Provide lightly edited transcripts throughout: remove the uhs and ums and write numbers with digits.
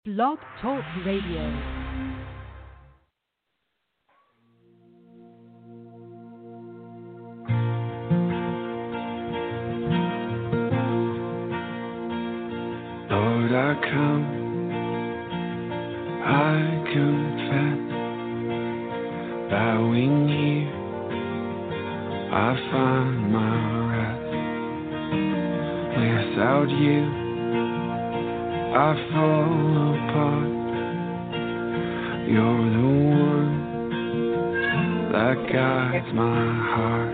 Blog Talk Radio. Lord, I come, I confess, bowing here, I find my rest. Without you, I fall apart. You're the one that guides my heart.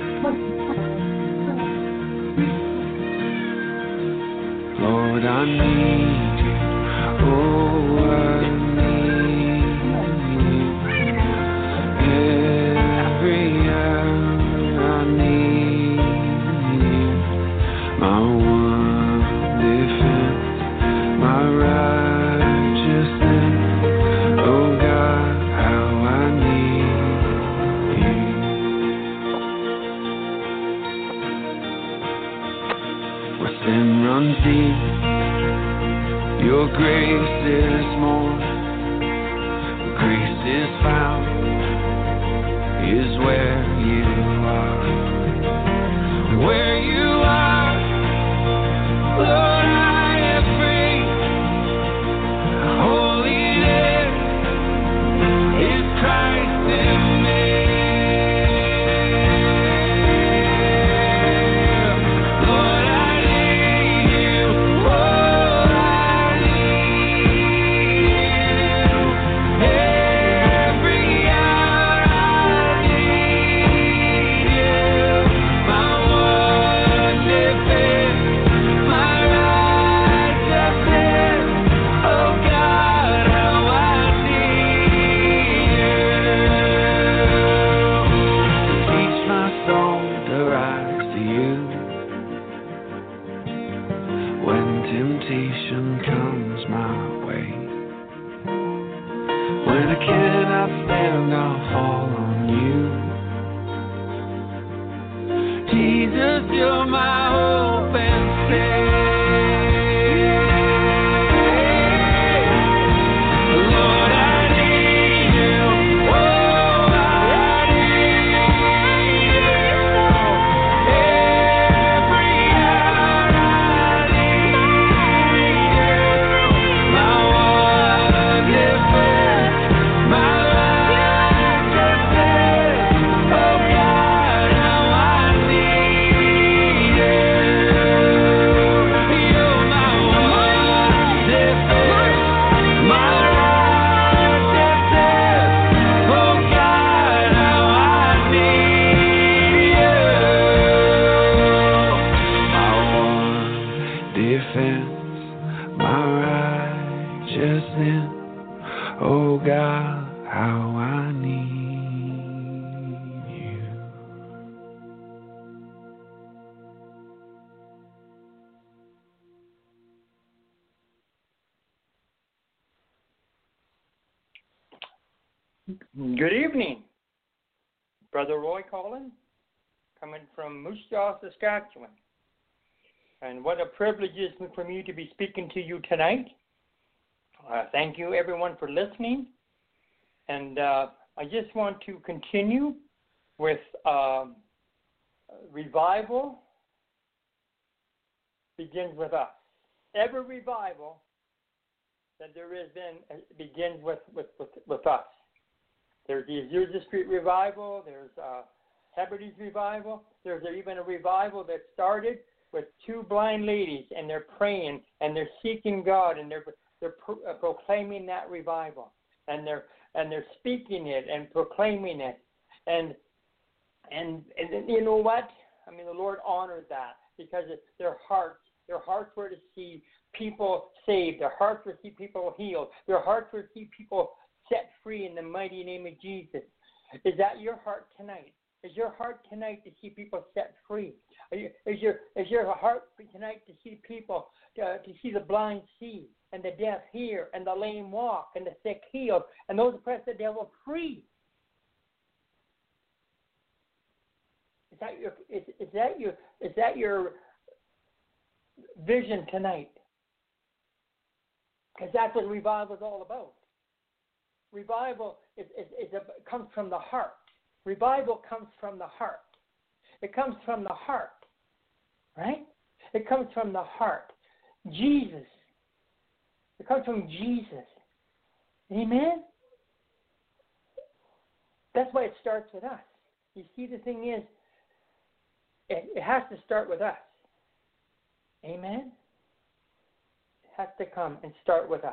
Lord, I need you. Oh, I need you. Every hour I need you. My one defense, my righteousness. Oh God, how I need you. Where sin runs deep, your grace is more. Where grace is found is where you are. Where you are, Lord, I am free. Holiness is Christ in me. Lord, I need you. Oh, I need you. Every hour I need you. My one defense, my righteousness. Oh God, how I need you. Teach my soul to rise to you. When temptation comes my way, when I cannot stand, I'll fall on you. Jesus, you're my hope and stay. Lord, I need you. Oh, I need you. Every hour I need you. My one defense, my righteousness. Oh God, how I need you. You're my one defense, my righteousness. Oh God, how I need you. My one defense, my righteousness. Oh God, how I need you. Good evening. Brother Roy calling, coming from Moose Jaw, Saskatchewan. And what a privilege it is for me to be speaking to you tonight. Thank you, everyone, for listening. And I just want to continue with revival begins with us. Every revival that there has been begins with us. There's the Azusa Street revival. There's Hebrides revival. There's even a revival that started with two blind ladies, and they're praying and they're seeking God, and they're proclaiming that revival, and they're speaking it and proclaiming it, and you know what? I mean, the Lord honored that because their hearts were to see people saved. Their hearts were to see people healed. Their hearts were to see people set free in the mighty name of Jesus. Is that your heart tonight? Is your heart tonight to see people set free? Is your heart tonight to see people, to see the blind see, and the deaf hear, and the lame walk, and the sick healed, and those oppressed the devil free? Is that your vision tonight? Because that's what revival is all about. Revival comes from the heart. Revival comes from the heart. It comes from the heart, right? It comes from the heart. Jesus. It comes from Jesus. Amen? That's why it starts with us. You see, the thing is, it has to start with us. Amen? It has to come and start with us.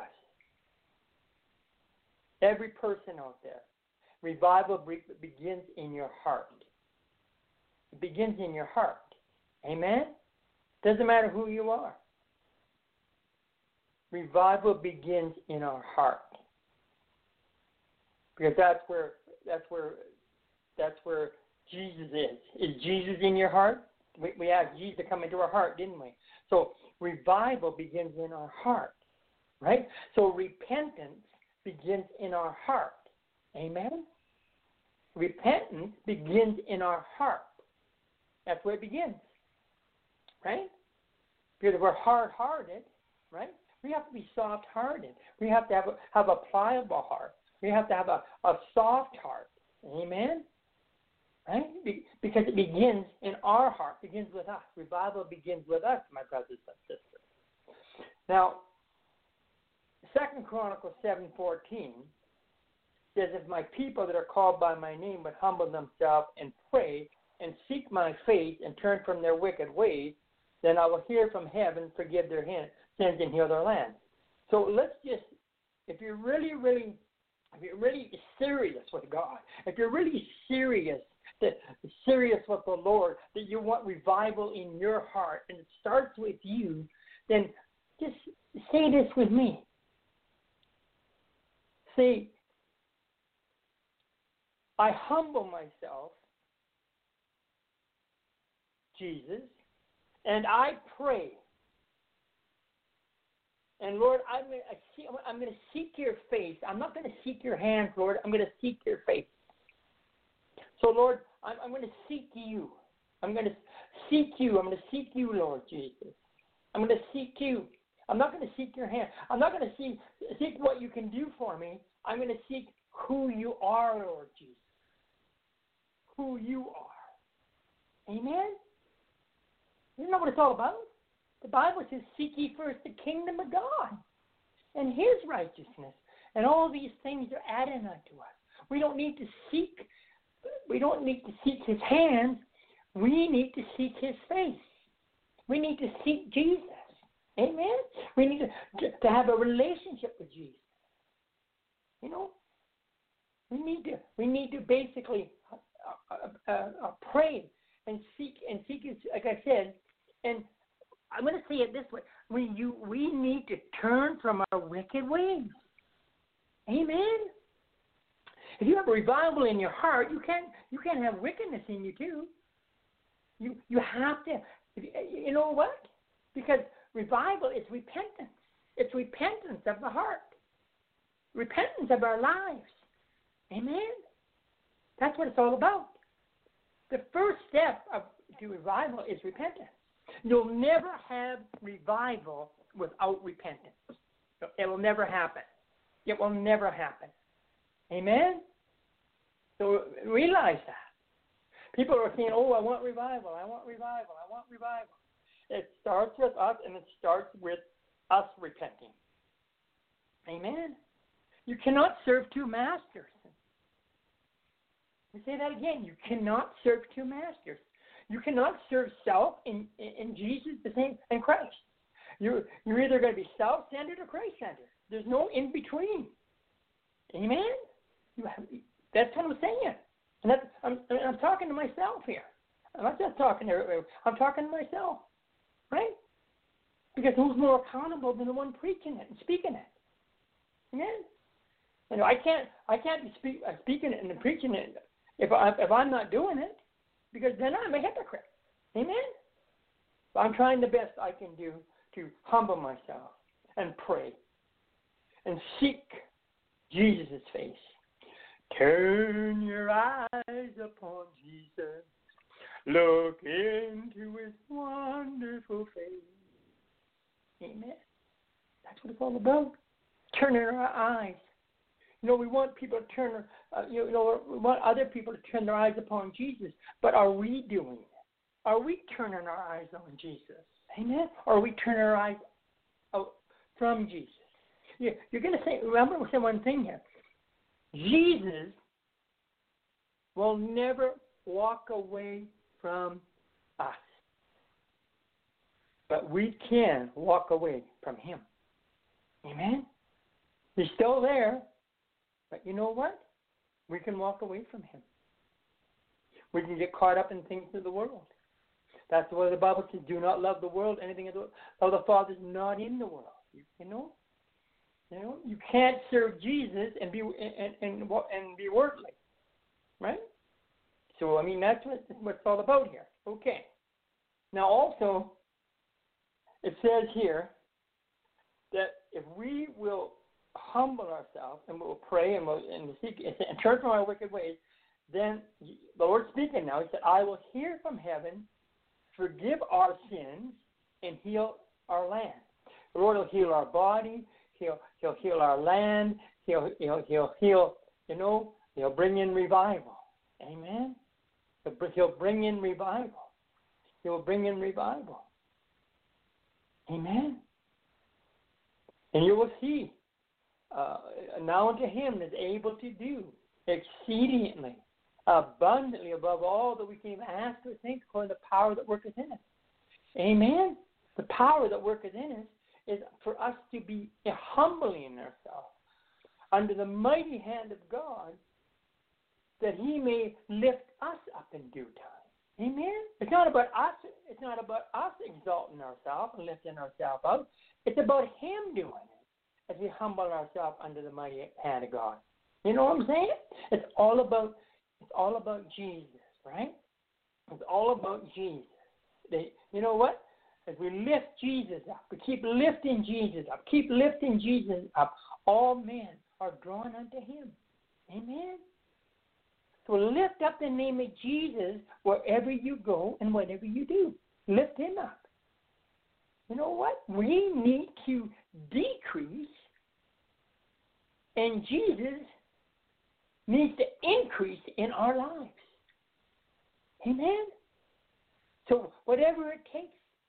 Every person out there, revival begins in your heart. It begins in your heart. Amen? Doesn't matter who you are. Revival begins in our heart. Because that's where Jesus is. Is Jesus in your heart? We asked Jesus to come into our heart, didn't we? So revival begins in our heart, right? So repentance begins in our heart. Amen? Repentance begins in our heart. That's where it begins, right? Because we're hard-hearted, right? We have to be soft-hearted. We have to have a pliable heart. We have to have a soft heart. Amen? Right? Because it begins in our heart, begins with us. Revival begins with us, my brothers and sisters. Now, 2 Chronicles 7:14 says, if my people that are called by my name would humble themselves and pray and seek my face and turn from their wicked ways, then I will hear from heaven, forgive their sins, and heal their land. So let's just, if you're really serious with God, if you're really serious with the Lord, that you want revival in your heart, and it starts with you, then just say this with me. Say, I humble myself, Jesus, and I pray. And Lord, I'm going to seek your face. I'm not going to seek your hands, Lord. I'm going to seek your face. So, Lord, I'm going to seek you. I'm going to seek you. I'm going to seek you, Lord Jesus. I'm going to seek you. I'm not going to seek your hand. I'm not going to seek what you can do for me. I'm going to seek who you are, Lord Jesus. Who you are. Amen? You know what it's all about? The Bible says, seek ye first the kingdom of God and his righteousness, and all these things are added unto us. We don't need to seek his hands. We need to seek his face. We need to seek Jesus. Amen? We need to have a relationship with Jesus. You know? We need to basically pray and seek his, like I said, and I'm going to say it this way. We need to turn from our wicked ways. Amen? If you have a revival in your heart, you can't have wickedness in you too. You have to. You know what? Because revival is repentance. It's repentance of the heart. Repentance of our lives. Amen? That's what it's all about. The first step to revival is repentance. You'll never have revival without repentance. It will never happen. It will never happen. Amen? So realize that. People are saying, oh, I want revival, I want revival, I want revival. It starts with us, and it starts with us repenting. Amen? You cannot serve two masters. We say that again. You cannot serve two masters. You cannot serve self in Jesus the same and Christ. You're either going to be self-centered or Christ-centered. There's no in between. Amen. That's what I'm saying. And I'm talking to myself here. I'm not just talking to everybody. I'm talking to myself, right? Because who's more accountable than the one preaching it and speaking it? Amen. You know, I can't be speaking it and preaching it if I'm not doing it, because then I'm a hypocrite. Amen? But I'm trying the best I can do to humble myself and pray and seek Jesus' face. Turn your eyes upon Jesus. Look into his wonderful face. Amen? That's what it's all about. turning our eyes. We want people to turn, we want other people to turn their eyes upon Jesus. But are we doing it? Are we turning our eyes on Jesus? Amen? Or are we turning our eyes out from Jesus? You're going to say, remember one thing here. Jesus will never walk away from us. But we can walk away from him. Amen? He's still there. But you know what? We can walk away from him. We can get caught up in things of the world. That's why the Bible says, do not love the world, anything of the world. Love the Father is not in the world. You can't serve Jesus and be worldly, right? So that's what it's all about here. Okay. Now also, it says here that if we will humble ourselves and we'll pray and we'll seek and turn from our wicked ways, then the Lord's speaking now. He said, "I will hear from heaven, forgive our sins, and heal our land." The Lord will heal our body. He'll heal our land. He'll heal. He'll bring in revival. Amen. He'll bring in revival. He'll bring in revival. Amen. And you will see. Now unto him is able to do exceedingly, abundantly above all that we can even ask or think, according to the power that worketh in us. Amen. The power that worketh in us is for us to be humbling ourselves under the mighty hand of God, that he may lift us up in due time. Amen. It's not about us. It's not about us exalting ourselves and lifting ourselves up. It's about him doing it as we humble ourselves under the mighty hand of God. You know what I'm saying? It's all about Jesus, right? It's all about Jesus. You know what? As we lift Jesus up, we keep lifting Jesus up, all men are drawn unto him. Amen? So lift up the name of Jesus wherever you go and whatever you do. Lift him up. You know what? We need to decrease, and Jesus needs to increase in our lives. Amen? So whatever it takes,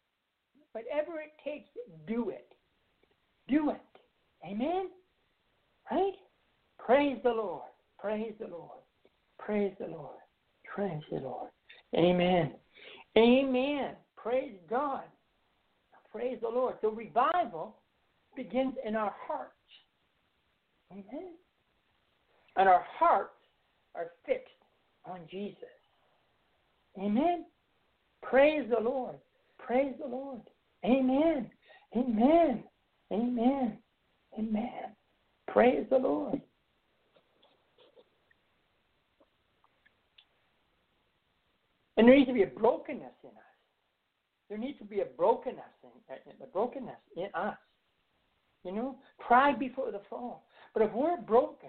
do it. Do it. Amen? Right? Praise the Lord. Praise the Lord. Praise the Lord. Praise the Lord. Amen. Amen. Praise God. Praise the Lord. So revival begins in our hearts. Amen. And our hearts are fixed on Jesus. Amen. Praise the Lord. Praise the Lord. Amen. Amen. Amen. Amen. Praise the Lord. And there needs to be a brokenness in us. There needs to be a brokenness in us. Pride before the fall. But if we're broken,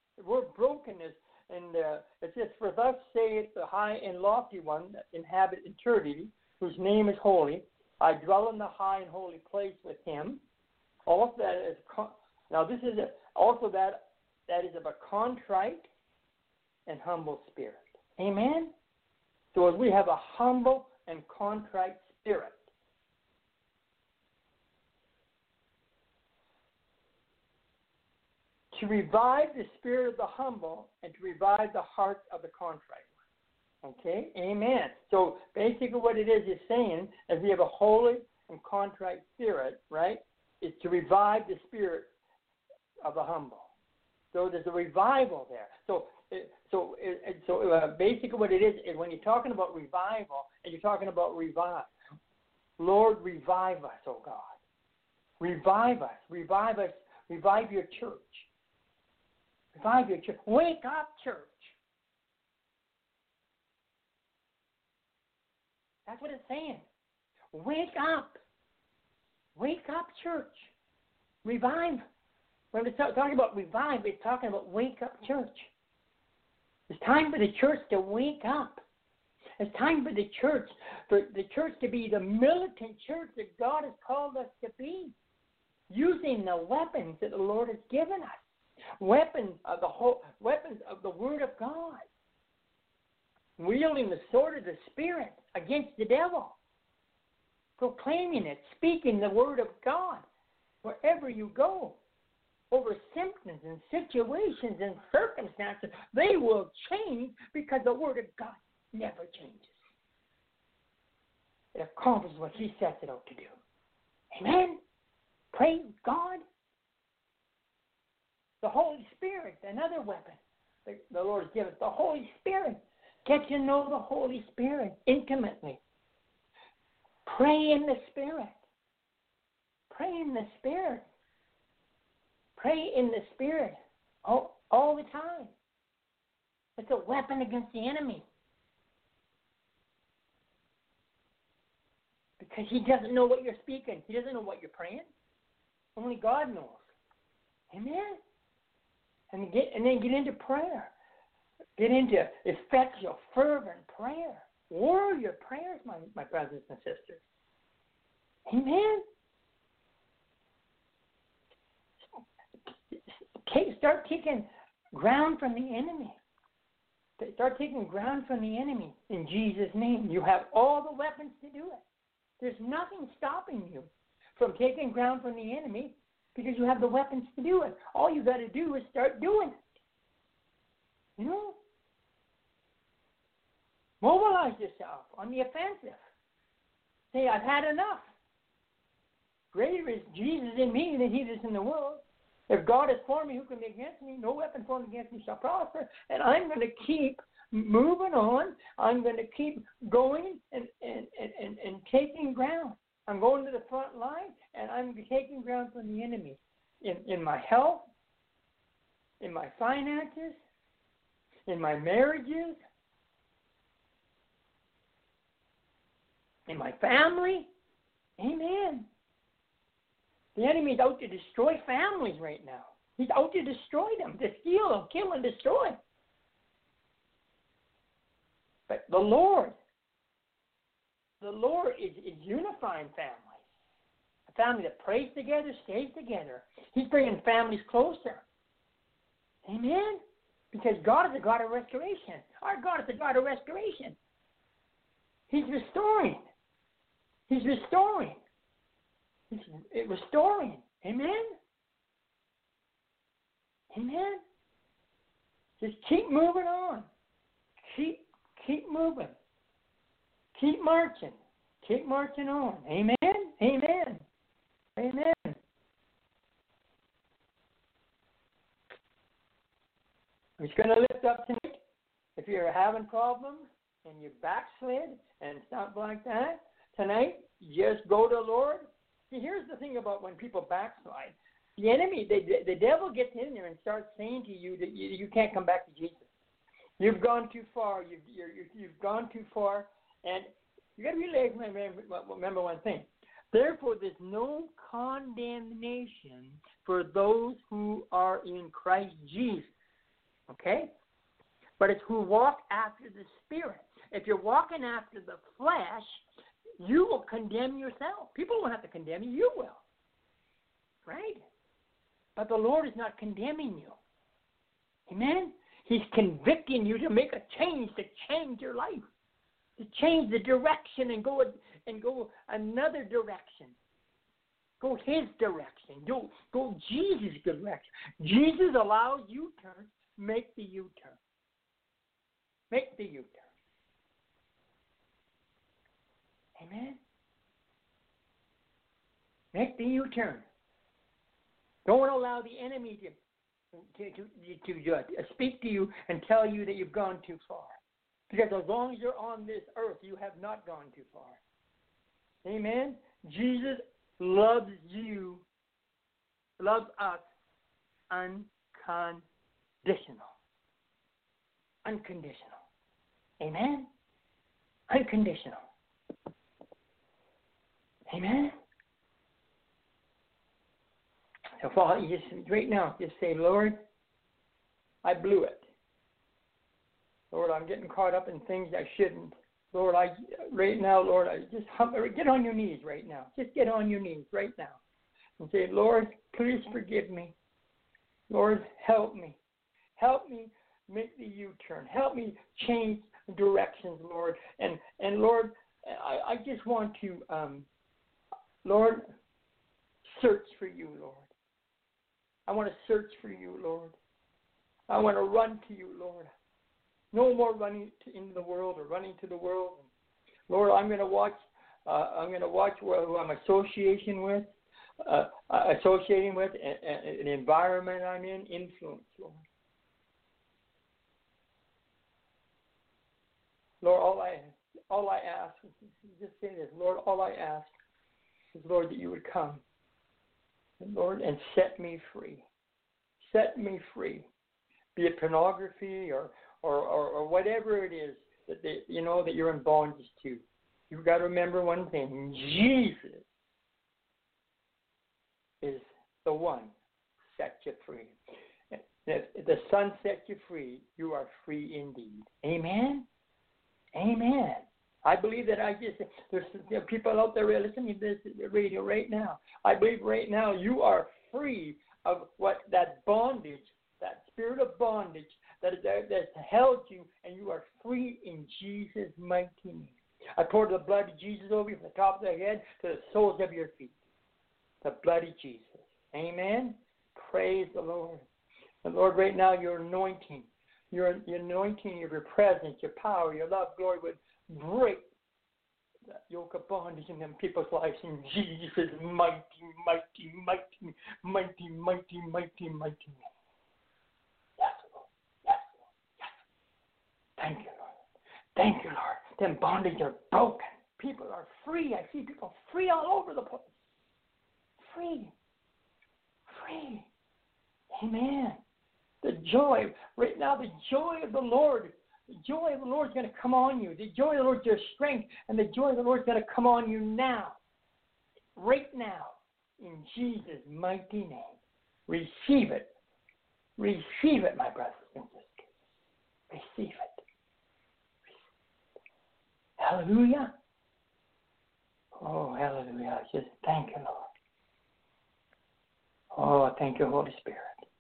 and it says, "For thus saith the high and lofty one that inhabit eternity, whose name is holy. I dwell in the high and holy place with him." Also, that is this is also that is of a contrite and humble spirit. Amen. So as we have a humble and contrite spirit, to revive the spirit of the humble and to revive the heart of the contrite one. Okay? Amen. So basically what it is saying, as we have a holy and contrite spirit, right, is to revive the spirit of the humble. So there's a revival there. So basically what it is when you're talking about revival and you're talking about revive, Lord, revive us, oh God. Revive us. Revive us. Revive your church. Revive your church. Wake up, church. That's what it's saying. Wake up. Wake up, church. Revive. When it's talking about revive, it's talking about wake up, church. It's time for the church to wake up. It's time for the church to be the militant church that God has called us to be. using the weapons that the Lord has given us, weapons of the Word of God, wielding the sword of the Spirit against the devil, proclaiming it, speaking the Word of God wherever you go, over symptoms and situations and circumstances. They will change because the Word of God never changes. It accomplishes what He sets it out to do. Amen? Praise God. The Holy Spirit, another weapon the Lord has given us. The Holy Spirit. Get to know the Holy Spirit intimately. Pray in the Spirit. Pray in the Spirit. Pray in the Spirit all the time. It's a weapon against the enemy. Because he doesn't know what you're speaking. He doesn't know what you're praying. Only God knows. Amen? And then get into prayer. Get into effectual, fervent prayer. Warrior prayers, my brothers and sisters. Amen? Start taking ground from the enemy. Start taking ground from the enemy in Jesus' name. You have all the weapons to do it. There's nothing stopping you from taking ground from the enemy because you have the weapons to do it. All you got to do is start doing it. You know? Mobilize yourself on the offensive. Say, I've had enough. Greater is Jesus in me than he is in the world. If God is for me, who can be against me? No weapon formed against me shall prosper. And I'm going to keep moving on. I'm going to keep going and taking ground. I'm going to the front line, and I'm taking ground from the enemy in my health, in my finances, in my marriages, in my family. Amen. The enemy is out to destroy families right now. He's out to destroy them, to steal, kill, and destroy. But the Lord is unifying families. A family that prays together, stays together. He's bringing families closer. Amen? Because God is a God of restoration. Our God is a God of restoration. He's restoring. He's restoring. He's restoring. Amen? Amen? Just keep moving on. Keep moving. Keep marching. Keep marching on. Amen? Amen. Amen. I'm just going to lift up tonight. If you're having problems and you backslid and stuff like that, tonight, just go to the Lord. See, here's the thing about when people backslide. The enemy, the devil gets in there and starts saying to you that you can't come back to Jesus. You've gone too far. You've gone too far. And you got to remember one thing. Therefore, there's no condemnation for those who are in Christ Jesus. Okay? But it's who walk after the Spirit. If you're walking after the flesh, you will condemn yourself. People won't have to condemn you. You will. Right? But the Lord is not condemning you. Amen? He's convicting you to make a change, to change your life, to change the direction and go another direction. Go His direction. Go Jesus' direction. Jesus allows U-turns. Make the U-turn. Make the U-turn. Amen? Make the U-turn. Don't allow the enemy to speak to you and tell you that you've gone too far. Because as long as you're on this earth, you have not gone too far. Amen? Jesus loves you, loves us unconditional. Unconditional. Amen? Unconditional. Amen? So, Father, you just right now, just say, Lord, I blew it. Lord, I'm getting caught up in things I shouldn't. Lord, right now, Lord, I just get on your knees right now. Just get on your knees right now. and say, Lord, please forgive me. Lord, help me. Help me make the U-turn. Help me change directions, Lord. And Lord, I just want to, Lord, search for you, Lord. I want to search for you, Lord. I want to run to you, Lord. No more running into the world or running to the world. Lord, I'm going to watch. Who I'm associating with, an environment I'm in, influence, Lord. Lord, all I ask, just say this, Lord, all I ask is, Lord, that you would come, and Lord, and set me free. Set me free, be it pornography or whatever it is that that you're in bondage to. You've got to remember one thing: Jesus is the one who sets you free. If the Son sets you free, you are free indeed. Amen. Amen. I believe that there's people out there listening to this radio right now. I believe right now you are free of that bondage, that spirit of bondage that held you, and you are free in Jesus' mighty name. I pour the blood of Jesus over you from the top of the head to the soles of your feet. The blood of Jesus. Amen. Praise the Lord. And Lord, right now your anointing, your anointing of your presence, your power, your love, glory would break that yoke of bondage in them people's lives in Jesus' mighty, mighty, mighty, mighty, mighty, mighty, mighty name. Yes, Lord. Yes, Lord. Yes. Thank you, Lord. Thank you, Lord. Them bondage are broken. People are free. I see people free all over the place. Free. Free. Amen. The joy, right now, the joy of the Lord. The joy of the Lord is going to come on you. The joy of the Lord is your strength, and the joy of the Lord is going to come on you now. Right now. In Jesus' mighty name. Receive it. Receive it, my brothers and sisters. Receive it. Hallelujah. Oh, hallelujah. Just thank you, Lord. Oh, thank you, Holy Spirit.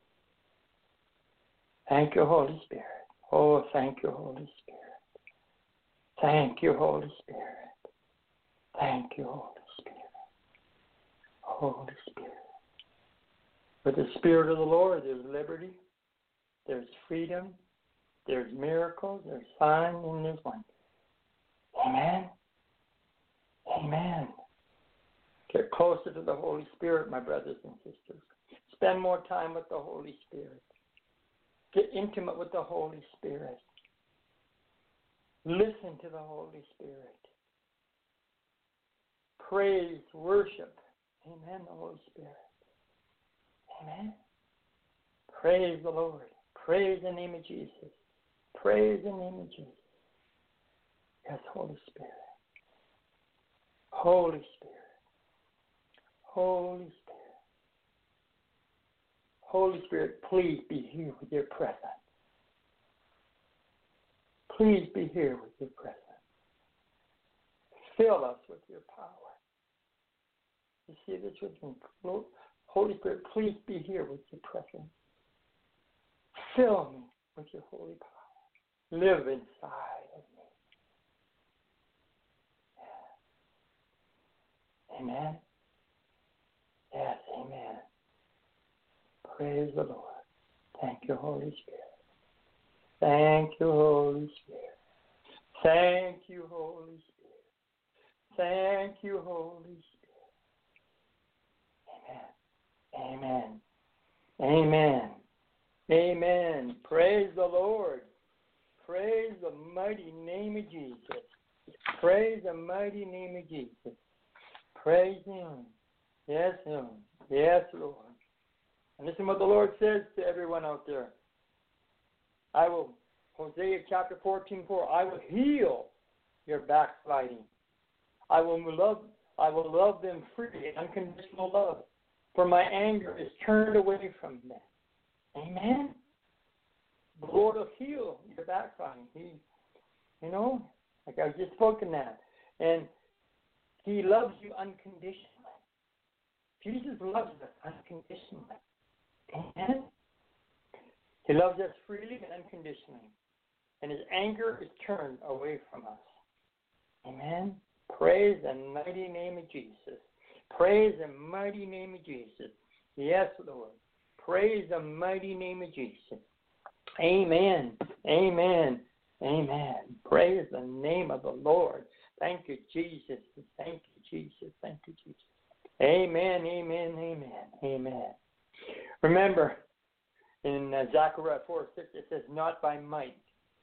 Thank you, Holy Spirit. Oh, thank you, Holy Spirit. Thank you, Holy Spirit. Thank you, Holy Spirit. Holy Spirit. With the Spirit of the Lord, there's liberty, there's freedom, there's miracles, there's signs, and there's wonders. Amen. Amen. Get closer to the Holy Spirit, my brothers and sisters. Spend more time with the Holy Spirit. Get intimate with the Holy Spirit. Listen to the Holy Spirit. Praise, worship. Amen, the Holy Spirit. Amen. Praise the Lord. Praise the name of Jesus. Praise the name of Jesus. Yes, Holy Spirit. Holy Spirit. Holy Spirit. Holy Spirit, please be here with your presence. Please be here with your presence. Fill us with your power. You see this with me? Holy Spirit, please be here with your presence. Fill me with your holy power. Live inside of me. Amen. Yes, amen. Praise the Lord. Thank you, Holy Spirit. Thank you, Holy Spirit. Thank you, Holy Spirit. Thank you, Holy Spirit. Amen. Amen. Amen. Praise the Lord. Praise the mighty name of Jesus. Praise the mighty name of Jesus. Praise Him. Yes, Him. Yes, Lord. And listen what the Lord says to everyone out there. Hosea chapter 14:4, I will heal your backsliding. I will love them freely, unconditional love. For my anger is turned away from them. Amen. The Lord will heal your backsliding. Like I've just spoken that. And He loves you unconditionally. Jesus loves us unconditionally. Amen? He loves us freely and unconditionally. And his anger is turned away from us. Amen? Praise the mighty name of Jesus. Praise the mighty name of Jesus. Yes, Lord. Praise the mighty name of Jesus. Amen. Amen. Amen. Praise the name of the Lord. Thank you, Jesus. Thank you, Jesus. Thank you, Jesus. Amen. Amen. Amen. Amen. Remember, in Zechariah 4:6, it says, not by might.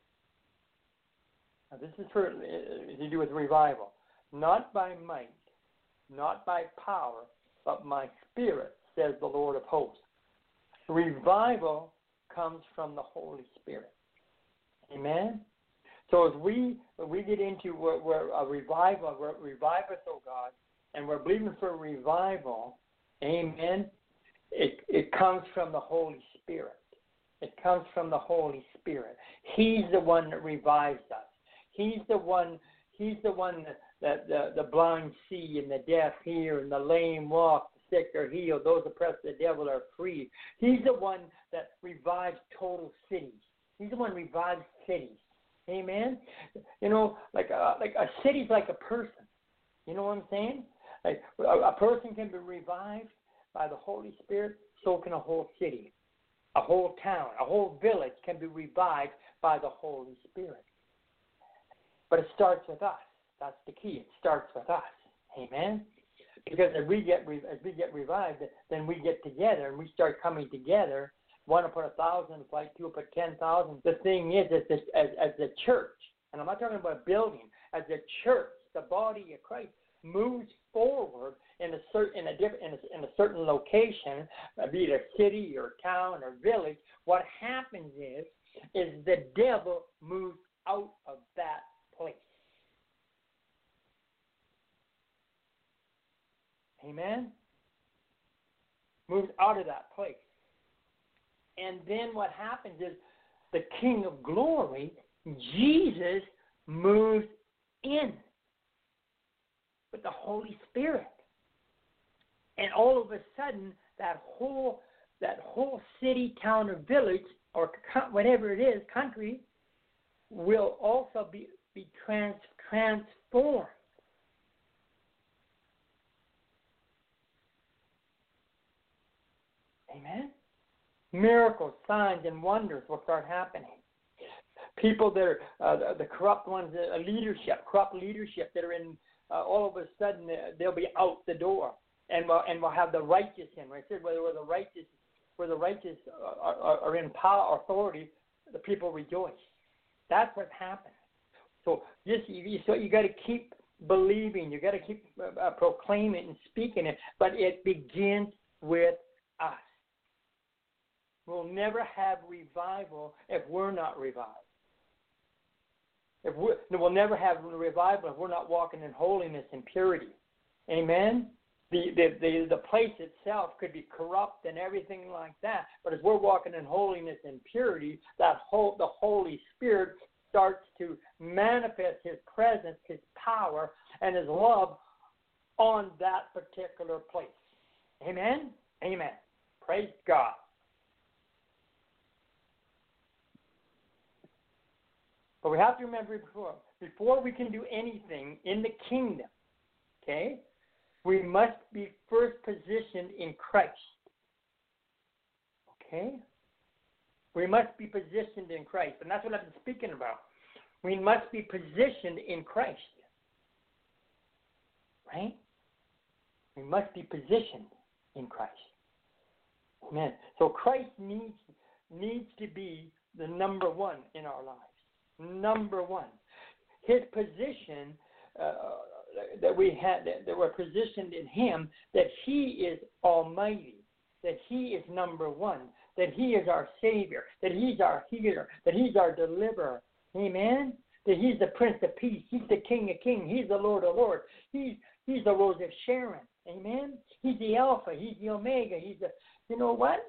Now, this is to do with revival. Not by might, not by power, but my spirit, says the Lord of hosts. Revival comes from the Holy Spirit. Amen? So as we get into where a revival, revive us, oh God, and we're believing for revival, amen, it comes from the Holy Spirit. It comes from the Holy Spirit. He's the one that revives us. He's the one that the blind see and the deaf hear and the lame walk, the sick are healed, those oppressed of the devil are free. He's the one that revives total cities. He's the one that revives cities. Amen? You know, like a city's like a person. You know what I'm saying? Like a person can be revived by the Holy Spirit, so can a whole city. A whole town, a whole village can be revived by the Holy Spirit. But it starts with us. That's the key. It starts with us. Amen? Because as we get revived, then we get together and we start coming together. One will put 1,000 to flight, two will put 10,000. The thing is, as the church, and I'm not talking about a building, as the church, the body of Christ, moves forward in a certain location, be it a city or town or village, what happens is the devil moves out of that place. Amen? Moves out of that place. And then what happens is the King of Glory, Jesus, moves in with the Holy Spirit. And all of a sudden, that whole city, town, or village, or whatever it is, country, will also be transformed. Amen? Miracles, signs, and wonders will start happening. People that are the corrupt ones, corrupt leadership that are in, all of a sudden they'll be out the door, and we'll have the righteous in. Right? I said where the righteous are in power, authority, the people rejoice. That's what happens. So you got to keep believing. You got to keep proclaiming and speaking it. But it begins with us. We'll never have revival if we're not revived. We'll never have revival if we're not walking in holiness and purity. Amen? The place itself could be corrupt and everything like that, but as we're walking in holiness and purity, the Holy Spirit starts to manifest His presence, His power, and His love on that particular place. Amen? Amen. Praise God. But we have to remember before we can do anything in the kingdom, okay, we must be first positioned in Christ. Okay? We must be positioned in Christ. And that's what I've been speaking about. We must be positioned in Christ. Right? We must be positioned in Christ. Amen. So Christ needs to be the number one in our lives. Number one. His position that we're positioned in Him, that He is almighty, that He is number one, that He is our Savior, that He's our healer, that He's our deliverer. Amen? That He's the Prince of Peace. He's the King of Kings. He's the Lord of Lords. He's the Rose of Sharon. Amen? He's the Alpha. He's the Omega. He's the, you know what?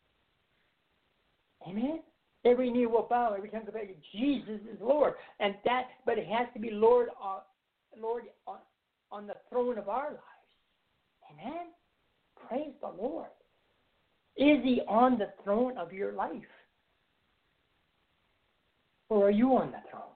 Amen? Every knee will bow, every tongue will confess Jesus is Lord. But it has to be Lord on the throne of our lives. Amen? Praise the Lord. Is he on the throne of your life? Or are you on the throne?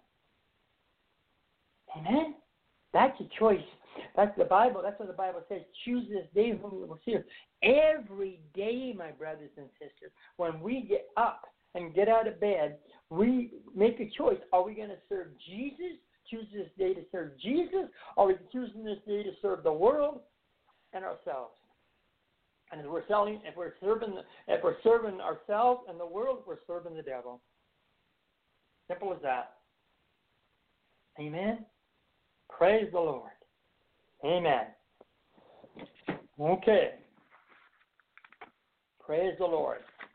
Amen? That's a choice. That's the Bible. That's what the Bible says. Choose this day whom you will serve. Every day, my brothers and sisters, when we get up and get out of bed, we make a choice. Are we going to serve Jesus? Choose this day to serve Jesus? Or are we choosing this day to serve the world and ourselves? And if we're serving ourselves and the world, we're serving the devil. Simple as that. Amen. Praise the Lord. Amen. Okay. Praise the Lord.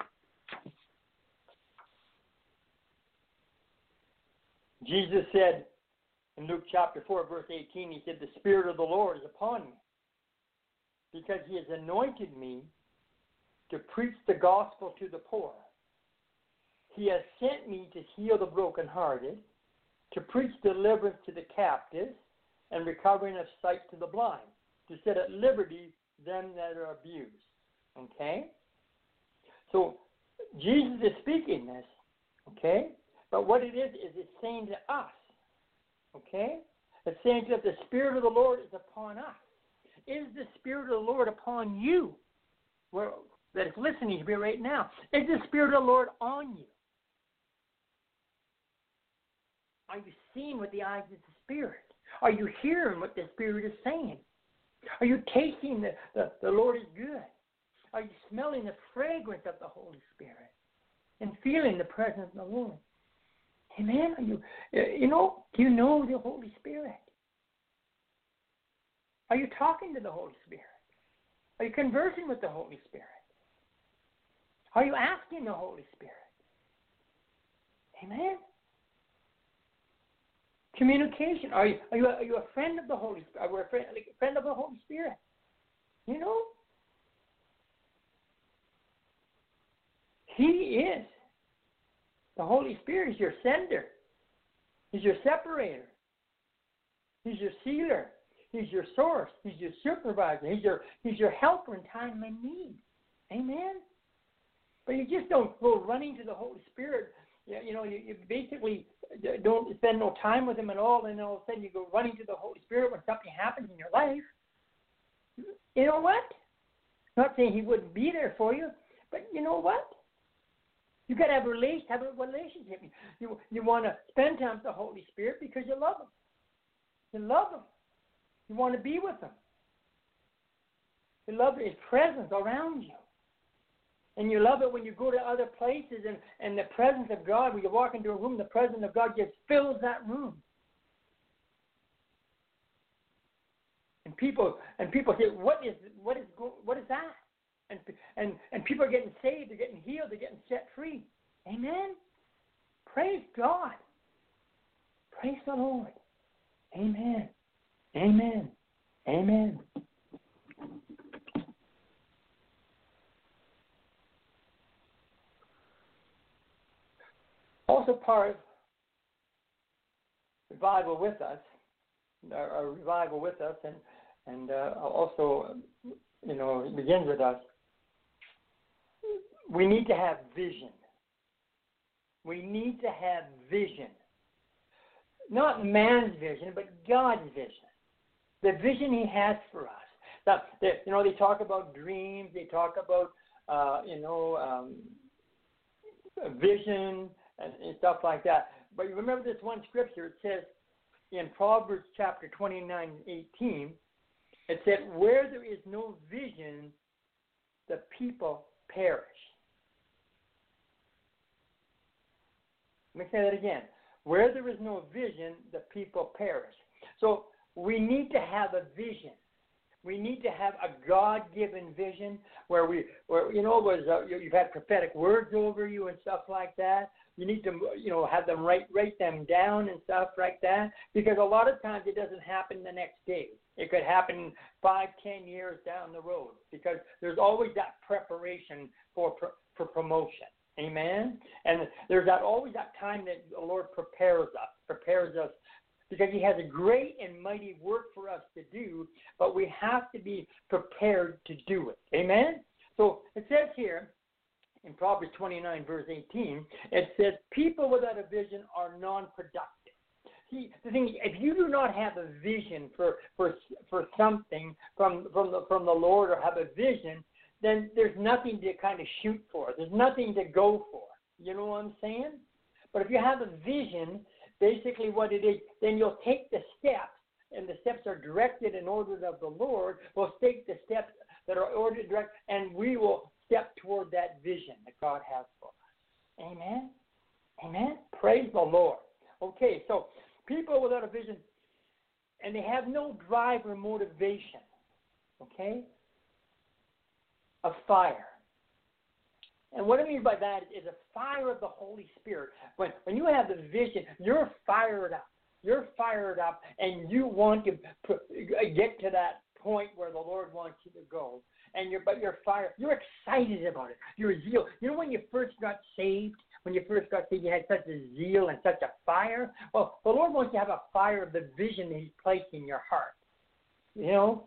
Jesus said in Luke chapter 4, verse 18, he said, the Spirit of the Lord is upon me, because he has anointed me to preach the gospel to the poor. He has sent me to heal the brokenhearted, to preach deliverance to the captives, and recovering of sight to the blind, to set at liberty them that are abused. Okay? So Jesus is speaking this, okay? But what it is it's saying to us, okay? It's saying that the Spirit of the Lord is upon us. Is the Spirit of the Lord upon you? That is listening to me right now. Is the Spirit of the Lord on you? Are you seeing with the eyes of the Spirit? Are you hearing what the Spirit is saying? Are you tasting the Lord is good? Are you smelling the fragrance of the Holy Spirit and feeling the presence of the Lord? Amen? Do you know the Holy Spirit? Are you talking to the Holy Spirit? Are you conversing with the Holy Spirit? Are you asking the Holy Spirit? Amen? Communication. Are you a friend of the Holy Spirit? Are you a friend of the Holy Spirit? You know? He is. The Holy Spirit is your sender. He's your separator. He's your sealer. He's your source. He's your supervisor. He's your helper in time of need. Amen? But you just don't go running to the Holy Spirit. You basically don't spend no time with him at all, and all of a sudden you go running to the Holy Spirit when something happens in your life. You know what? I'm not saying he wouldn't be there for you, but you know what? You got to have a relationship. You want to spend time with the Holy Spirit because you love him. You love him. You want to be with him. You love his presence around you. And you love it when you go to other places and the presence of God, when you walk into a room, the presence of God just fills that room. And people say, what is that? And people are getting saved, they're getting healed, they're getting set free. Amen? Praise God. Praise the Lord. Amen. Amen. Amen. Also part of revival with us, our revival with us, and also, it begins with us. We need to have vision. We need to have vision. Not man's vision, but God's vision. The vision he has for us. Now, they talk about dreams. They talk about, vision and stuff like that. But you remember this one scripture. It says in Proverbs chapter 29:18, it said, where there is no vision, the people perish. Let me say that again. Where there is no vision, the people perish. So we need to have a vision. We need to have a God-given vision where you've had prophetic words over you and stuff like that. You need to, have them write them down and stuff like that, because a lot of times it doesn't happen the next day. It could happen 5-10 years down the road, because there's always that preparation for promotion. Amen? And there's always that time that the Lord prepares us because he has a great and mighty work for us to do, but we have to be prepared to do it. Amen? So it says here in Proverbs 29, verse 18, it says, people without a vision are non-productive. See, the thing is, if you do not have a vision for something from the Lord, or have a vision, then there's nothing to kind of shoot for. There's nothing to go for. You know what I'm saying? But if you have a vision, basically what it is, then you'll take the steps, and the steps are directed and ordered of the Lord. We'll take the steps that are ordered and directed, and we will step toward that vision that God has for us. Amen? Amen? Praise the Lord. Okay, so people without a vision, and they have no drive or motivation, okay, of fire. And what I mean by that is a fire of the Holy Spirit. When you have the vision, you're fired up. You're fired up, and you want to get to that point where the Lord wants you to go. But you're fired. You're excited about it. You're zeal. You know when you first got saved? When you first got saved, you had such a zeal and such a fire. Well, the Lord wants you to have a fire of the vision that He's placed in your heart. You know?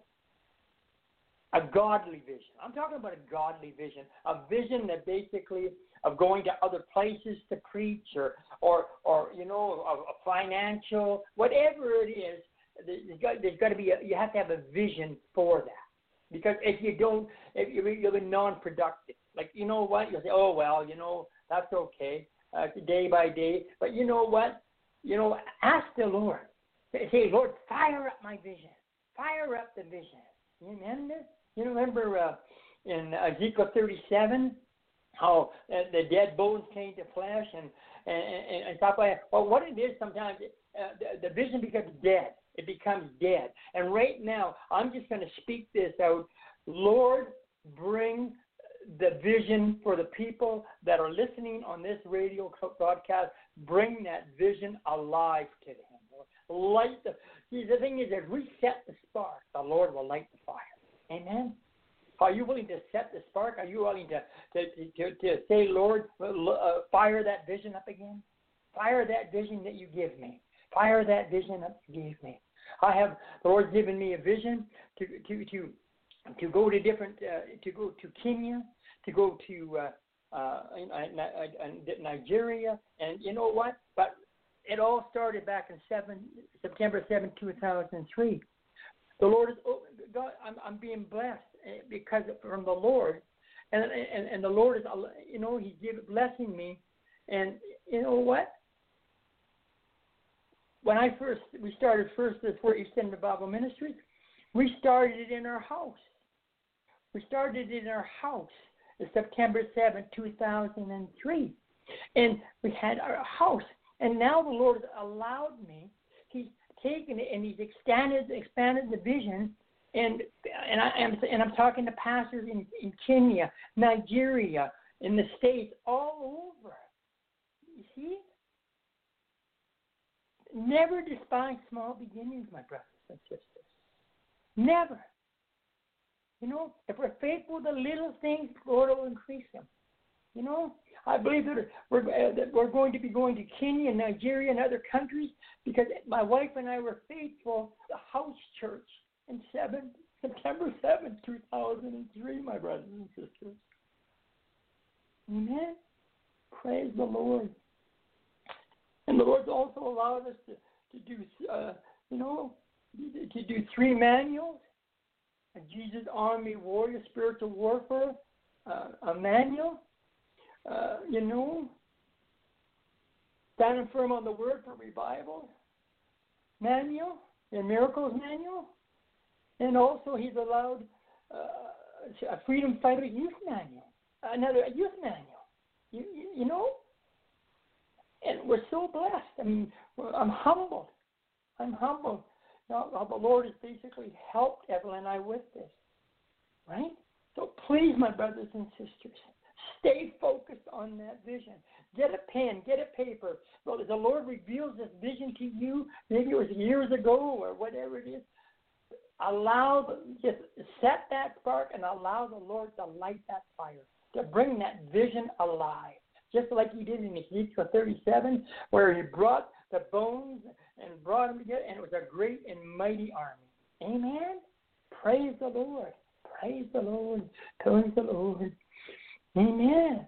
A godly vision. I'm talking about a godly vision. A vision that basically of going to other places to preach, or you know, a financial, whatever it is. There's got to be. You have to have a vision for that. Because if you don't, you'll be non-productive. Like, you know what? You'll say, oh, well, you know, that's okay, day by day. But you know what? You know, ask the Lord. Say, Lord, fire up my vision. Fire up the vision. You remember in Ezekiel 37, how the dead bones came to flesh and stuff like that. Well, what it is sometimes, the vision becomes dead. It becomes dead. And right now, I'm just going to speak this out. Lord, bring the vision for the people that are listening on this radio broadcast. Bring that vision alive to them. See, the thing is, if we set the spark, the Lord will light the fire. Amen? Are you willing to set the spark? Are you willing to say, Lord, fire that vision up again? Fire that vision that you give me. Fire that vision up you gave me. The Lord's given me a vision to go to different, to go to Kenya, to go to Nigeria, and you know what? But it all started back in September 7, 2003. The Lord is, God, I'm being blessed because from the Lord, and the Lord is, you know, He's blessing me, and you know what? When we started this for Extended Bible Ministries, we started it in our house. We started it in our house September 7, 2003. And we had our house. And now the Lord has allowed me, He's taken it and He's expanded the vision. And I'm talking to pastors in Kenya, Nigeria, in the States, all over. You see? Never despise small beginnings, my brothers and sisters. Never. You know, if we're faithful with the little things, the Lord will increase them. You know, I believe that we're going to be going to Kenya, Nigeria, and other countries because my wife and I were faithful to the house church in September 7, 2003, my brothers and sisters. Amen. Praise the Lord. And the Lord's also allowed us to do, to do 3 manuals: a Jesus Army Warrior Spiritual Warfare, a manual, Standing Firm on the Word for Revival manual, and Miracles manual, and also He's allowed a Freedom Fighter youth manual, another youth manual. You know. And we're so blessed. I mean, I'm humbled. Now, the Lord has basically helped Evelyn and I with this, right? So please, my brothers and sisters, stay focused on that vision. Get a pen, get a paper. Well, as the Lord reveals this vision to you, maybe it was years ago or whatever it is, just set that spark and allow the Lord to light that fire, to bring that vision alive. just like he did in Ezekiel 37, where he brought the bones and brought them together, and it was a great and mighty army. Amen? Praise the Lord. Praise the Lord. Praise the Lord. Amen.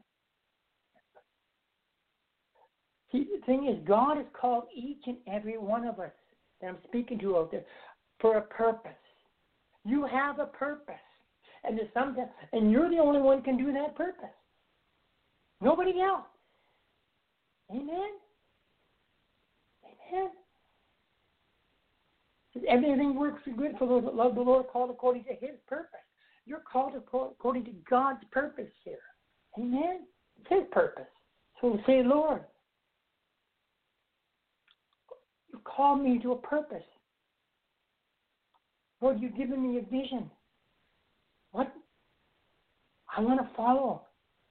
See, the thing is, God has called each and every one of us that I'm speaking to out there for a purpose. You have a purpose. And there's sometimes, and you're the only one who can do that purpose. Nobody else. Amen? Amen? Everything works good for those that love the Lord, called according to his purpose. You're called according to God's purpose here. Amen? It's his purpose. So say, Lord, you called me to a purpose. Lord, you've given me a vision. What? I want to follow.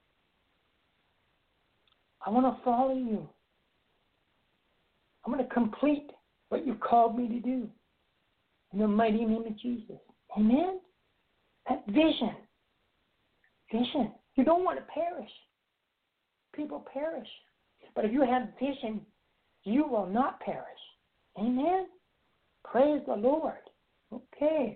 I want to follow you. I'm going to complete what you called me to do. In the mighty name of Jesus. Amen? That vision. Vision. You don't want to perish. People perish. But if you have vision, you will not perish. Amen? Praise the Lord. Okay.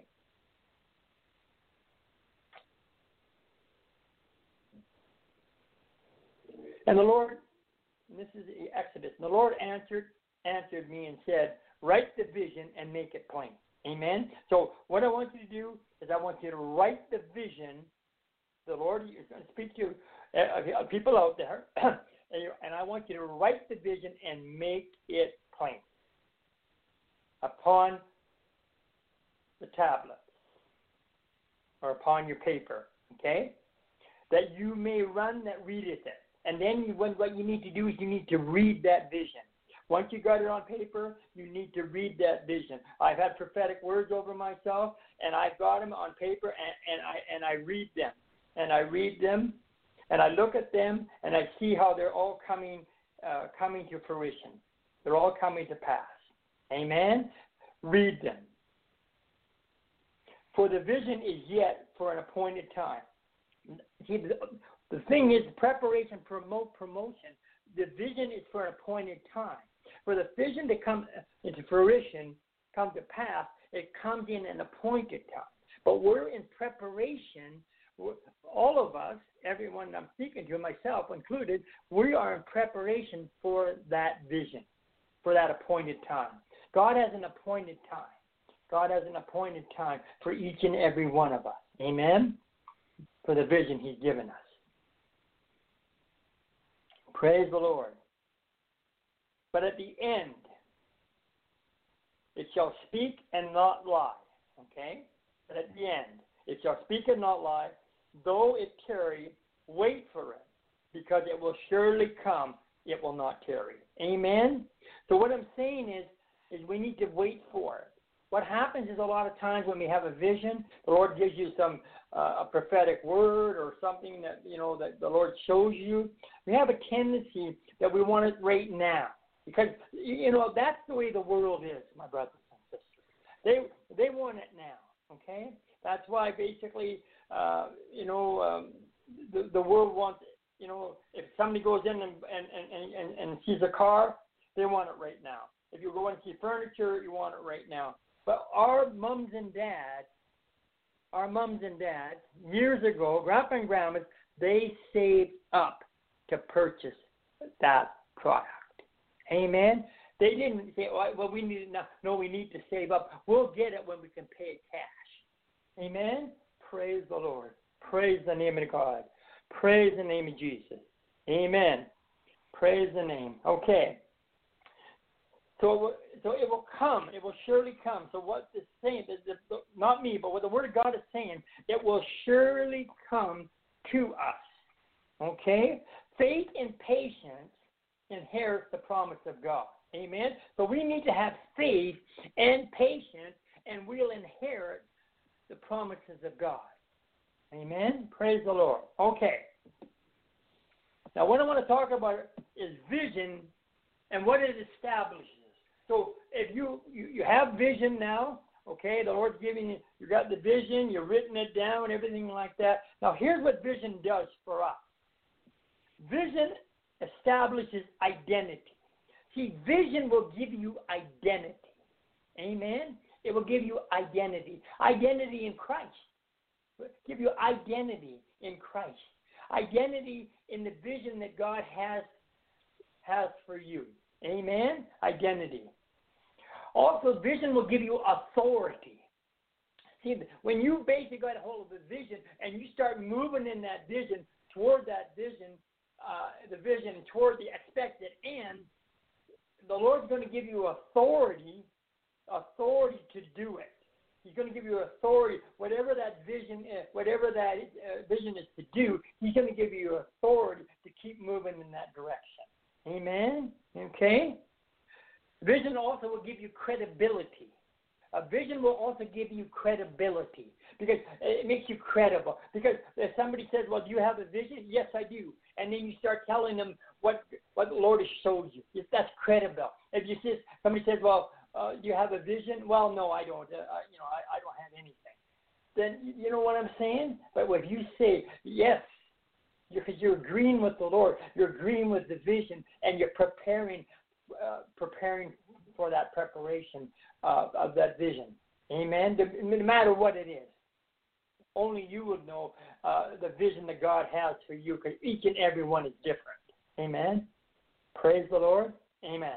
And the Lord, and this is Exodus, and the Lord answered me and said, write the vision and make it plain. Amen? So what I want you to do is I want you to write the vision. The Lord is going to speak to people out there, and I want you to write the vision and make it plain upon the tablet or upon your paper, okay? That you may run that readeth it. And then what you need to do is you need to read that vision. Once you got it on paper, you need to read that vision. I've had prophetic words over myself, and I've got them on paper, and I read them. And I read them, and I look at them, and I see how they're all coming to fruition. They're all coming to pass. Amen? Read them. For the vision is yet for an appointed time. See, the thing is, preparation, promotion. The vision is for an appointed time. For the vision to come into fruition, come to pass, it comes in an appointed time. But we're in preparation. All of us, everyone I'm speaking to, myself included, we are in preparation for that vision, for that appointed time. God has an appointed time. God has an appointed time for each and every one of us. Amen? For the vision he's given us. Praise the Lord. But at the end, it shall speak and not lie. Okay? But at the end, it shall speak and not lie. Though it tarry, wait for it, because it will surely come. It will not tarry. Amen? So what I'm saying is we need to wait for it. What happens is a lot of times when we have a vision, the Lord gives you some a prophetic word or something that that the Lord shows you. We have a tendency that we want it right now, because that's the way the world is, my brothers and sisters. They want it now. Okay, that's why basically the world wants if somebody goes in and sees a car, they want it right now. If you go and see furniture, you want it right now. But our mums and dads, years ago, grandpa and grandmas, they saved up to purchase that product. Amen? They didn't say, well, we need it now. No, we need to save up. We'll get it when we can pay it cash. Amen? Praise the Lord. Praise the name of God. Praise the name of Jesus. Amen. Praise the name. Okay. So it will come. It will surely come. So what it's saying, not me, but what the Word of God is saying, it will surely come to us. Okay? Faith and patience inherit the promise of God. Amen? So we need to have faith and patience, and we'll inherit the promises of God. Amen? Praise the Lord. Okay. Now what I want to talk about is vision and what it establishes. So if you have vision now, okay, the Lord's giving you, you got the vision, you've written it down, everything like that. Now here's what vision does for us. Vision establishes identity. See, vision will give you identity. Amen? It will give you identity. Identity in Christ. It will give you identity in Christ. Identity in the vision that God has for you. Amen? Identity. Also, vision will give you authority. See, when you basically got a hold of the vision and you start moving in that vision, toward that vision, the vision toward the expected end, the Lord's going to give you authority to do it. He's going to give you authority, whatever that vision is, vision is to do. He's going to give you authority to keep moving in that direction. Amen. Okay. Vision also will give you credibility. A vision will also give you credibility because it makes you credible. Because if somebody says, well, do you have a vision? Yes, I do. And then you start telling them what the Lord has showed you. That's credible. If you say, somebody says, well, do you have a vision? Well, no, I don't. I don't have anything. Then, you know what I'm saying? But if you say, yes, because you're agreeing with the Lord, you're agreeing with the vision, and you're preparing for that preparation of that vision. Amen? No matter what it is. Only you would know the vision that God has for you, because each and every one is different. Amen? Praise the Lord. Amen.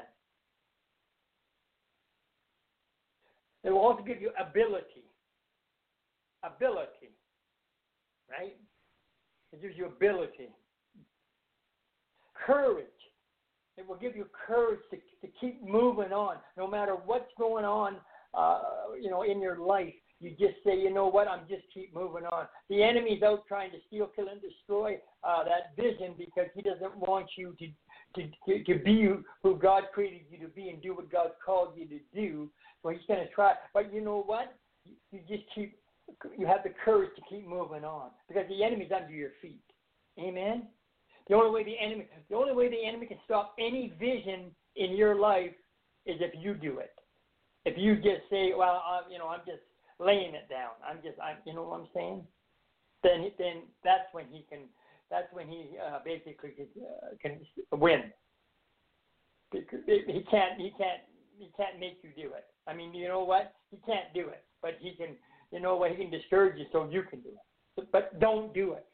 It will also give you ability. Ability. Right? It gives you ability. Courage. It will give you courage to keep moving on, no matter what's going on, in your life. You just say, you know what, I'm just keep moving on. The enemy's out trying to steal, kill, and destroy that vision because he doesn't want you to be who God created you to be and do what God called you to do. So he's going to try. But you know what? You have the courage to keep moving on because the enemy's under your feet. Amen? The only way the enemy can stop any vision in your life is if you do it. If you just say, well, I'm just laying it down. You know what I'm saying? Then that's when he basically can win. Because he can't make you do it. I mean, you know what? He can't do it, but he can. You know what? He can discourage you so you can do it. But don't do it.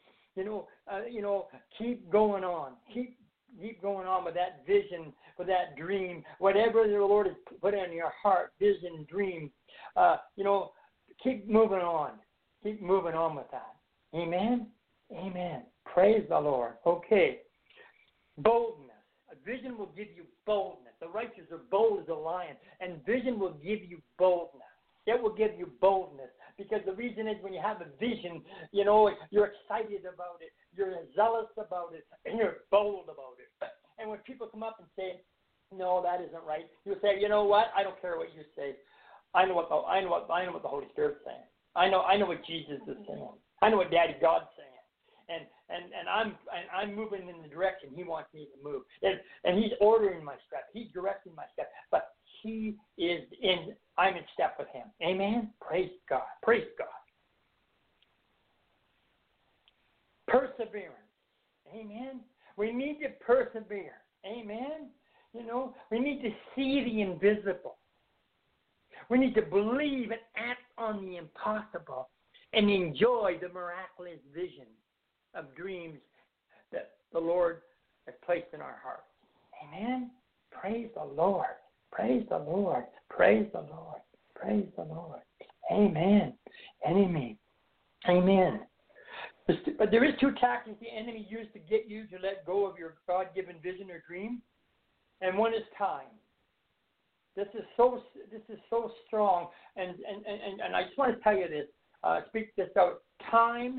Keep going on. Keep going on with that vision, with that dream, whatever the Lord has put in your heart, vision, dream. Keep moving on. Keep moving on with that. Amen? Amen. Praise the Lord. Okay. Boldness. A vision will give you boldness. The righteous are bold as a lion, and vision will give you boldness. It will give you boldness. Because the reason is when you have a vision, you're excited about it, you're zealous about it, and you're bold about it. And when people come up and say, no, that isn't right, you say, you know what? I don't care what you say. I know what the Holy Spirit's saying. I know what Jesus is saying. I know what Daddy God's saying. And I'm moving in the direction He wants me to move. And He's ordering my steps. He's directing my steps. But I'm in step with Him. Amen? Praise God. Praise God. Perseverance. Amen? We need to persevere. Amen? We need to see the invisible. We need to believe and act on the impossible and enjoy the miraculous vision of dreams that the Lord has placed in our hearts. Amen? Praise the Lord. Praise the Lord. Praise the Lord. Praise the Lord. Amen. Amen. Amen. But there is two tactics the enemy used to get you to let go of your God-given vision or dream, and one is time. This is so strong, and I just want to tell you this. Speak this out. Time.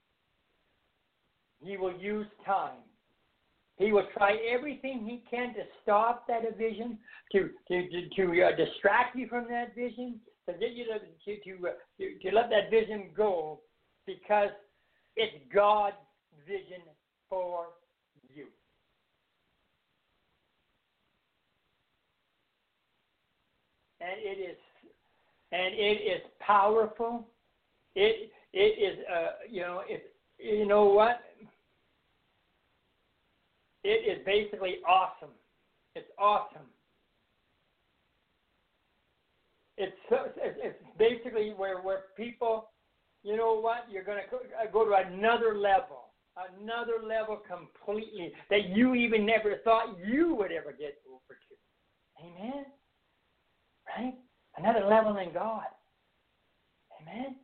He will use time. He will try everything he can to stop that vision, to distract you from that vision, to get you to let that vision go, because it's God's vision for you. And it is powerful. It is you know what? It is basically awesome. It's awesome. It's basically where people, you know what, you're going to go to another level completely that you even never thought you would ever get over to. Amen? Right? Another level in God. Amen?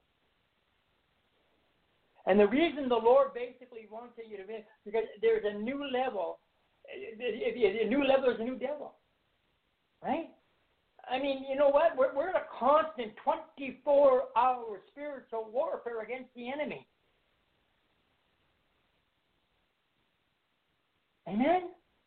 And the reason the Lord basically wants you to be, because there's a new level. A new level is a new devil. Right? I mean, you know what? We're in a constant 24-hour spiritual warfare against the enemy. Amen?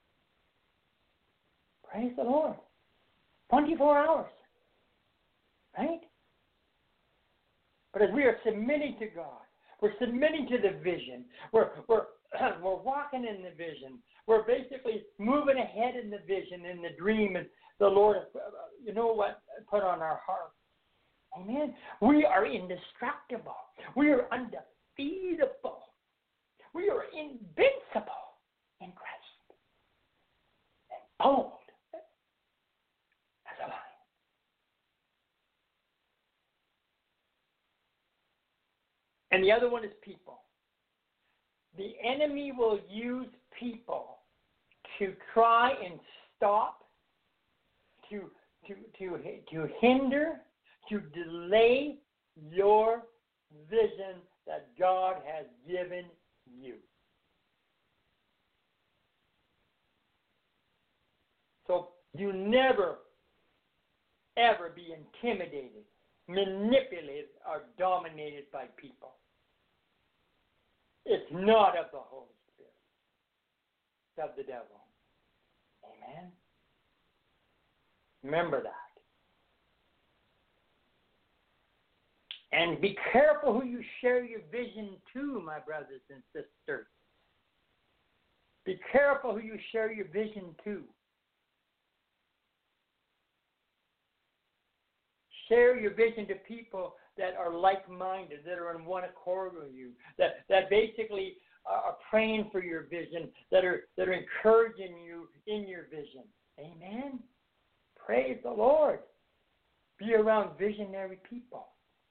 Praise the Lord. 24 hours. Right? But as we are submitting to God, we're submitting to the vision. We're walking in the vision. We're basically moving ahead in the vision, in the dream, and the Lord, you know what, put on our heart. Amen. We are indestructible. We are undefeatable. We are invincible in Christ. And bold as a lion. And the other one is people. The enemy will use people to try and stop, to hinder, to delay your vision that God has given you. So you never, ever be intimidated, manipulated, or dominated by people. It's not of the Holy Spirit. It's of the devil. Amen? Remember that. And be careful who you share your vision to, my brothers and sisters. Be careful who you share your vision to. Share your vision to people that are like-minded, that are in one accord with you, that basically are praying for your vision, that are encouraging you in your vision. Amen? Praise the Lord. Be around visionary people.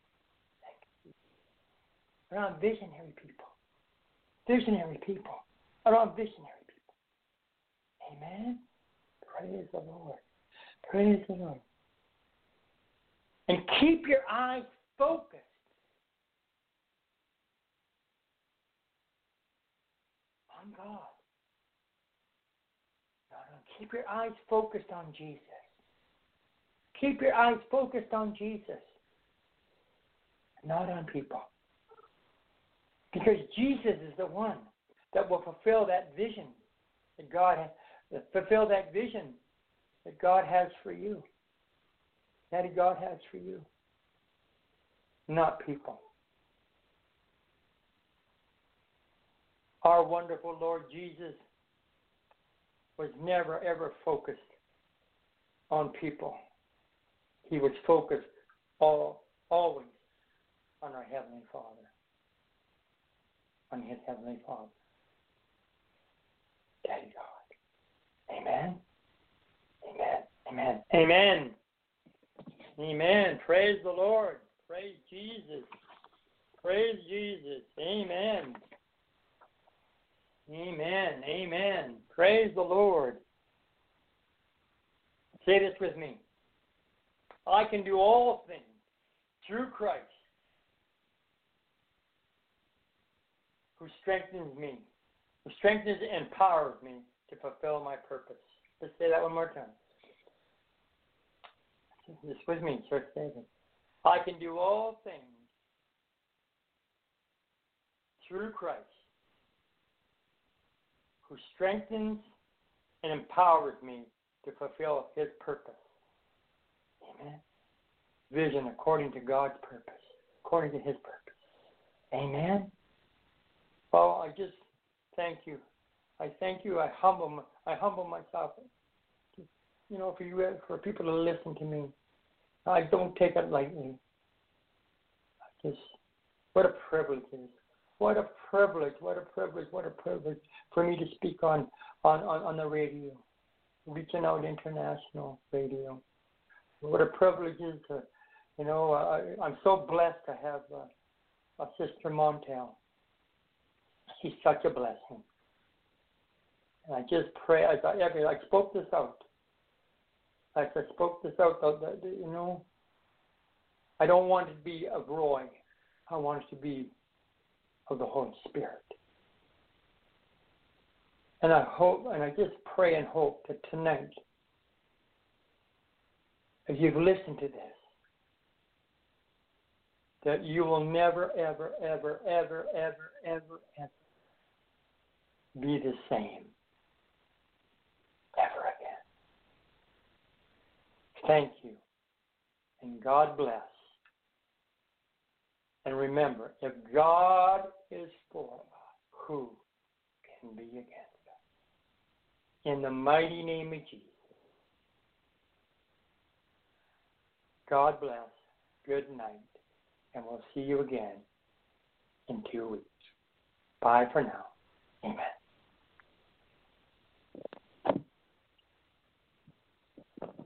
Around visionary people. Visionary people. Around visionary people. Amen? Praise the Lord. Praise the Lord. And keep your eyes focused on God. Keep your eyes focused on Jesus. Keep your eyes focused on Jesus, not on people. Because Jesus is the one that will fulfill that vision that God has for you. That God has for you. Not people. Our wonderful Lord Jesus was never ever focused on people. He was focused always on our Heavenly Father. On His Heavenly Father. Daddy God. Amen. Amen. Amen. Amen. Amen. Praise the Lord. Praise Jesus. Praise Jesus. Amen. Amen. Amen. Praise the Lord. Say this with me. I can do all things through Christ who strengthens me, who strengthens and empowers me to fulfill my purpose. Let's say that one more time. This with me, church. I can do all things through Christ, who strengthens and empowers me to fulfill His purpose. Amen. Vision according to God's purpose, according to His purpose. Amen. Well, I just thank you. I thank you. I humble myself. You know, for people to listen to me. I don't take it lightly. What a privilege it is. What a privilege, what a privilege, what a privilege for me to speak on the radio, reaching out international radio. What a privilege it is to, I'm so blessed to have a Sister Montel. She's such a blessing. And I just pray, I spoke this out. I spoke this out, I don't want it to be of Roy. I want it to be of the Holy Spirit. And I hope, and I just pray and hope that tonight, if you've listened to this, that you will never, ever, ever, ever, ever, ever, ever be the same ever again. Thank you. And God bless. And remember, if God is for us, who can be against us? In the mighty name of Jesus. God bless. Good night. And we'll see you again in 2 weeks. Bye for now. Amen.